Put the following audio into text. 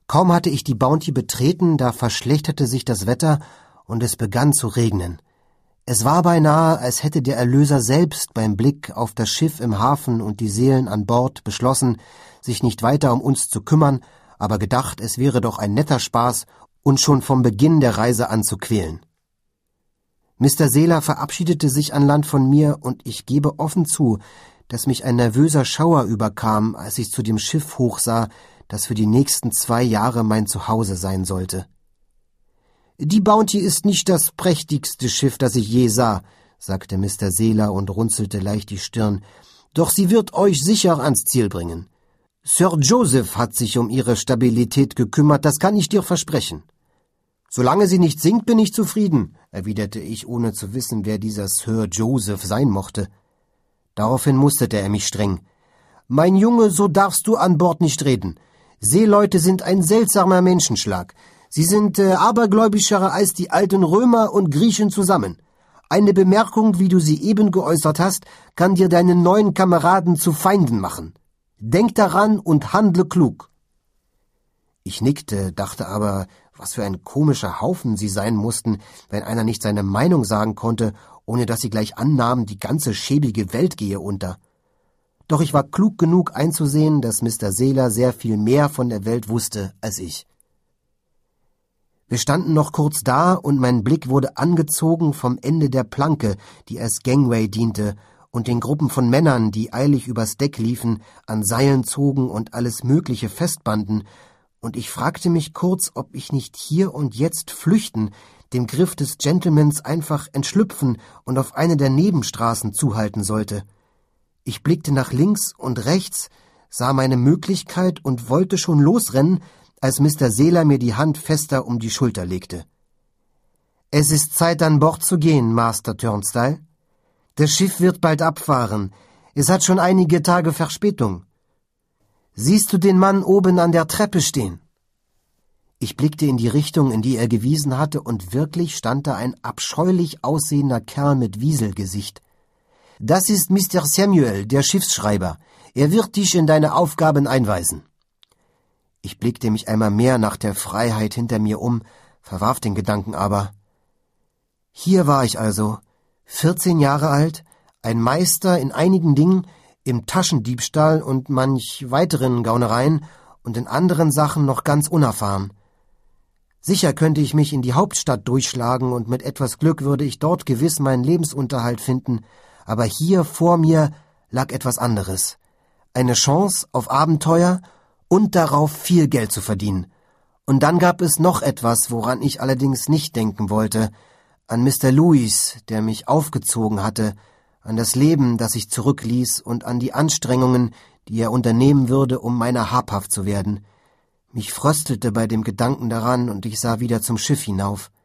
Kaum hatte ich die Bounty betreten, da verschlechterte sich das Wetter und es begann zu regnen. Es war beinahe, als hätte der Erlöser selbst beim Blick auf das Schiff im Hafen und die Seelen an Bord beschlossen, sich nicht weiter um uns zu kümmern, aber gedacht, es wäre doch ein netter Spaß, uns schon vom Beginn der Reise an zu quälen. Mr. Seeler verabschiedete sich an Land von mir, und ich gebe offen zu, dass mich ein nervöser Schauer überkam, als ich zu dem Schiff hochsah, das für die nächsten 2 Jahre mein Zuhause sein sollte. »Die Bounty ist nicht das prächtigste Schiff, das ich je sah«, sagte Mr. Seeler und runzelte leicht die Stirn, »doch sie wird euch sicher ans Ziel bringen. Sir Joseph hat sich um ihre Stabilität gekümmert, das kann ich dir versprechen.« »Solange sie nicht sinkt, bin ich zufrieden«, erwiderte ich, ohne zu wissen, wer dieser Sir Joseph sein mochte. Daraufhin musterte er mich streng. »Mein Junge, so darfst du an Bord nicht reden. Seeleute sind ein seltsamer Menschenschlag. Sie sind abergläubischer als die alten Römer und Griechen zusammen. Eine Bemerkung, wie du sie eben geäußert hast, kann dir deinen neuen Kameraden zu Feinden machen. Denk daran und handle klug.« Ich nickte, dachte aber, was für ein komischer Haufen sie sein mussten, wenn einer nicht seine Meinung sagen konnte, ohne dass sie gleich annahmen, die ganze schäbige Welt gehe unter. Doch ich war klug genug einzusehen, dass Mr. Seeler sehr viel mehr von der Welt wusste als ich. Wir standen noch kurz da, und mein Blick wurde angezogen vom Ende der Planke, die als Gangway diente, und den Gruppen von Männern, die eilig übers Deck liefen, an Seilen zogen und alles Mögliche festbanden, und ich fragte mich kurz, ob ich nicht hier und jetzt flüchten, dem Griff des Gentlemans einfach entschlüpfen und auf eine der Nebenstraßen zuhalten sollte. Ich blickte nach links und rechts, sah meine Möglichkeit und wollte schon losrennen, als Mr. Seeler mir die Hand fester um die Schulter legte. »Es ist Zeit, an Bord zu gehen, Master Turnstile. Das Schiff wird bald abfahren. Es hat schon einige Tage Verspätung. Siehst du den Mann oben an der Treppe stehen?« Ich blickte in die Richtung, in die er gewiesen hatte, und wirklich stand da ein abscheulich aussehender Kerl mit Wieselgesicht. »Das ist Mr. Samuel, der Schiffsschreiber. Er wird dich in deine Aufgaben einweisen.« Ich blickte mich einmal mehr nach der Freiheit hinter mir um, verwarf den Gedanken aber. Hier war ich also, 14 Jahre alt, ein Meister in einigen Dingen, im Taschendiebstahl und manch weiteren Gaunereien und in anderen Sachen noch ganz unerfahren. Sicher könnte ich mich in die Hauptstadt durchschlagen, und mit etwas Glück würde ich dort gewiss meinen Lebensunterhalt finden, aber hier vor mir lag etwas anderes. Eine Chance auf Abenteuer und darauf viel Geld zu verdienen. Und dann gab es noch etwas, woran ich allerdings nicht denken wollte, an Mr. Lewis, der mich aufgezogen hatte, an das Leben, das ich zurückließ, und an die Anstrengungen, die er unternehmen würde, um meiner habhaft zu werden. Mich fröstelte bei dem Gedanken daran, und ich sah wieder zum Schiff hinauf.